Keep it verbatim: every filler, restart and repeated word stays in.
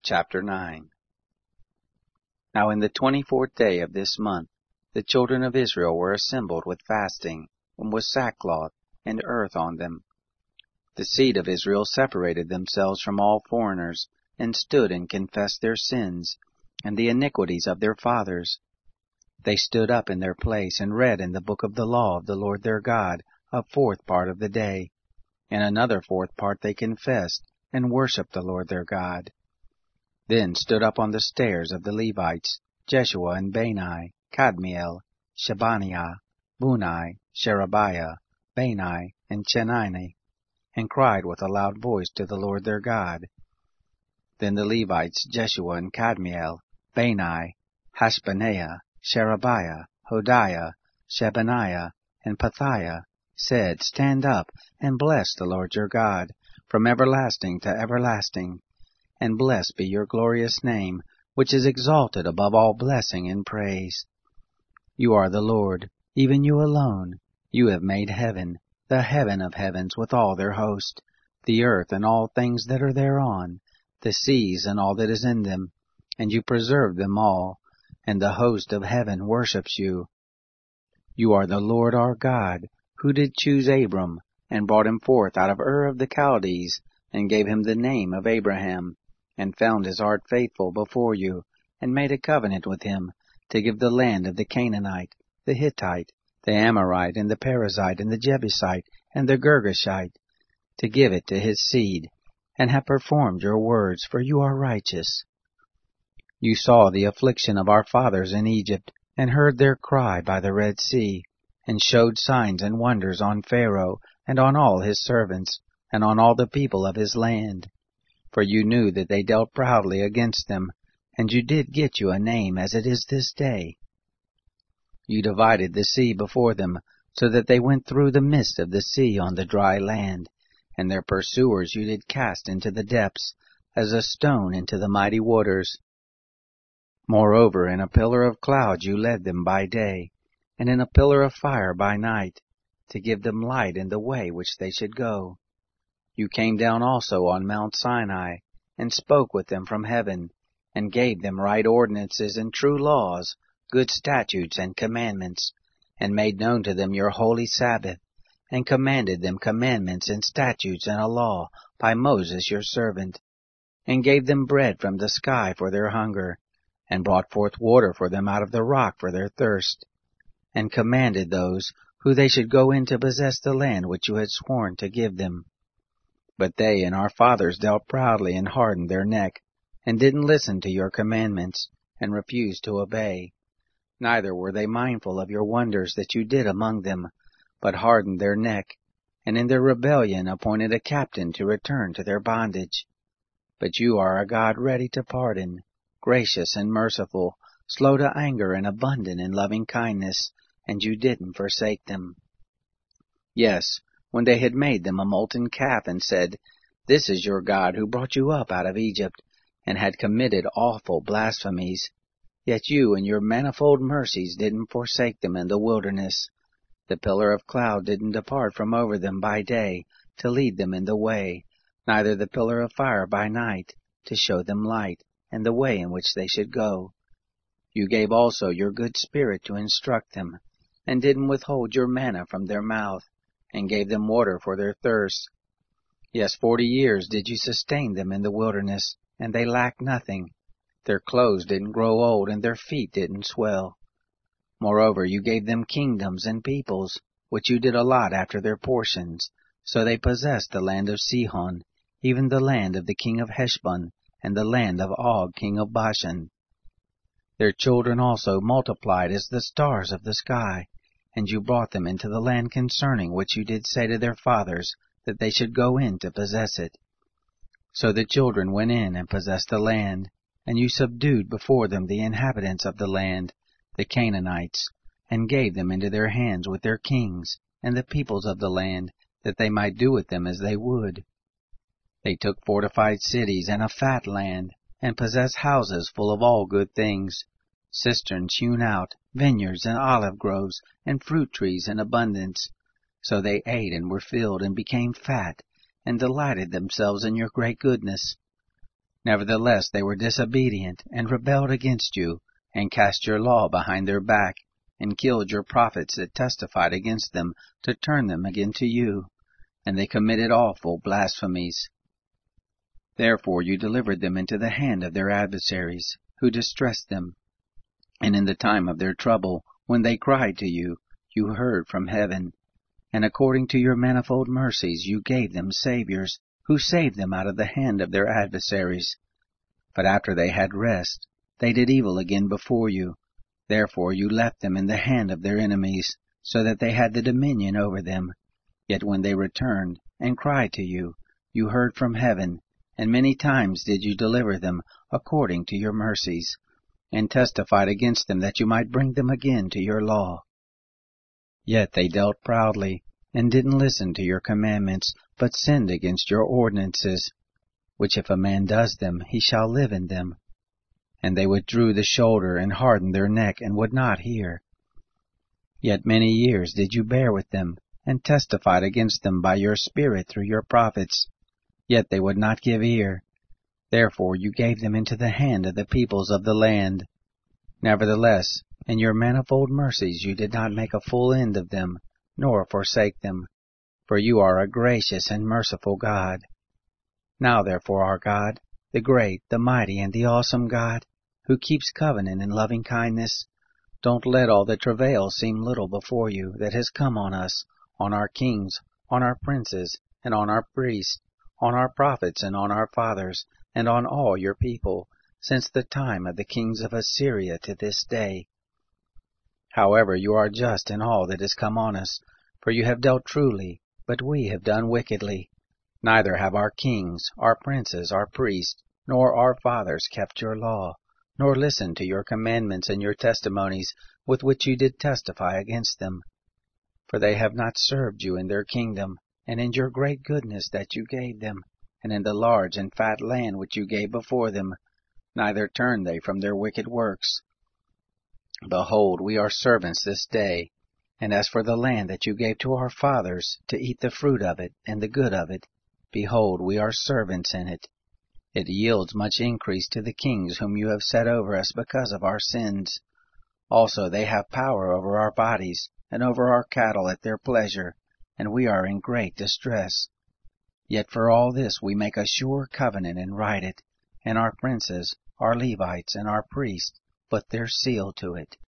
Chapter nine. Now in the twenty-fourth day of this month, the children of Israel were assembled with fasting, and with sackcloth and earth on them. The seed of Israel separated themselves from all foreigners, and stood and confessed their sins, and the iniquities of their fathers. They stood up in their place, and read in the book of the law of the Lord their God a fourth part of the day. And another fourth part they confessed, and worshipped the Lord their God. Then stood up on the stairs of the Levites Jeshua and Bani, Kadmiel, Shebaniah, Bunni, Sherebiah, Bani, and Chenani, and cried with a loud voice to the Lord their God. Then the Levites Jeshua and Kadmiel, Bani, Hashbaniah, Sherebiah, Hodiah, Shebaniah, and Pethiah said, Stand up, and bless the Lord your God, from everlasting to everlasting. And blessed be your glorious name, which is exalted above all blessing and praise. You are the Lord, even you alone. You have made heaven, the heaven of heavens with all their host, the earth and all things that are thereon, the seas and all that is in them, and you preserve them all, and the host of heaven worships you. You are the Lord our God, who did choose Abram, and brought him forth out of Ur of the Chaldees, and gave him the name of Abraham, and found his heart faithful before you, and made a covenant with him, to give the land of the Canaanite, the Hittite, the Amorite, and the Perizzite, and the Jebusite, and the Girgashite, to give it to his seed, and have performed your words, for you are righteous. You saw the affliction of our fathers in Egypt, and heard their cry by the Red Sea, and showed signs and wonders on Pharaoh, and on all his servants, and on all the people of his land. For you knew that they dealt proudly against them, and you did get you a name as it is this day. You divided the sea before them, so that they went through the midst of the sea on the dry land, and their pursuers you did cast into the depths, as a stone into the mighty waters. Moreover, in a pillar of cloud you led them by day, and in a pillar of fire by night, to give them light in the way which they should go. You came down also on Mount Sinai, and spoke with them from heaven, and gave them right ordinances and true laws, good statutes and commandments, and made known to them your holy Sabbath, and commanded them commandments and statutes and a law by Moses your servant, and gave them bread from the sky for their hunger, and brought forth water for them out of the rock for their thirst, and commanded those who they should go in to possess the land which you had sworn to give them. But they and our fathers dealt proudly and hardened their neck, and didn't listen to your commandments, and refused to obey. Neither were they mindful of your wonders that you did among them, but hardened their neck, and in their rebellion appointed a captain to return to their bondage. But you are a God ready to pardon, gracious and merciful, slow to anger and abundant in loving kindness, and you didn't forsake them. Yes, when they had made them a molten calf, and said, This is your God who brought you up out of Egypt, and had committed awful blasphemies, yet you in your manifold mercies didn't forsake them in the wilderness. The pillar of cloud didn't depart from over them by day, to lead them in the way, neither the pillar of fire by night, to show them light, and the way in which they should go. You gave also your good Spirit to instruct them, and didn't withhold your manna from their mouth, and gave them water for their thirst. Yes, forty years did you sustain them in the wilderness, and they lacked nothing. Their clothes didn't grow old, and their feet didn't swell. Moreover, you gave them kingdoms and peoples, which you did allot after their portions, so they possessed the land of Sihon, even the land of the king of Heshbon, and the land of Og king of Bashan. Their children also multiplied as the stars of the sky, and you brought them into the land concerning which you did say to their fathers that they should go in to possess it. So the children went in and possessed the land, and you subdued before them the inhabitants of the land, the Canaanites, and gave them into their hands with their kings, and the peoples of the land, that they might do with them as they would. They took fortified cities and a fat land, and possessed houses full of all good things, cisterns hewn out, vineyards and olive groves, and fruit trees in abundance. So they ate and were filled and became fat, and delighted themselves in your great goodness. Nevertheless they were disobedient, and rebelled against you, and cast your law behind their back, and killed your prophets that testified against them, to turn them again to you. And they committed awful blasphemies. Therefore you delivered them into the hand of their adversaries, who distressed them. And in the time of their trouble, when they cried to you, you heard from heaven. And according to your manifold mercies you gave them saviors, who saved them out of the hand of their adversaries. But after they had rest, they did evil again before you. Therefore you left them in the hand of their enemies, so that they had the dominion over them. Yet when they returned and cried to you, you heard from heaven, and many times did you deliver them according to your mercies, and testified against them that you might bring them again to your law. Yet they dealt proudly, and didn't listen to your commandments, but sinned against your ordinances, which if a man does them, he shall live in them. And they withdrew the shoulder, and hardened their neck, and would not hear. Yet many years did you bear with them, and testified against them by your Spirit through your prophets. Yet they would not give ear. Therefore you gave them into the hand of the peoples of the land. Nevertheless, in your manifold mercies you did not make a full end of them, nor forsake them. For you are a gracious and merciful God. Now therefore our God, the great, the mighty, and the awesome God, who keeps covenant and loving kindness, don't let all the travail seem little before you that has come on us, on our kings, on our princes, and on our priests, on our prophets, and on our fathers, and on all your people, since the time of the kings of Assyria to this day. However, you are just in all that has come on us, for you have dealt truly, but we have done wickedly. Neither have our kings, our princes, our priests, nor our fathers kept your law, nor listened to your commandments and your testimonies, with which you did testify against them. For they have not served you in their kingdom, and in your great goodness that you gave them, and in the large and fat land which you gave before them, neither turned they from their wicked works. Behold, we are servants this day, and as for the land that you gave to our fathers, to eat the fruit of it and the good of it, behold, we are servants in it. It yields much increase to the kings whom you have set over us because of our sins. Also they have power over our bodies, and over our cattle at their pleasure, and we are in great distress. Yet for all this we make a sure covenant and write it, and our princes, our Levites, and our priests put their seal to it.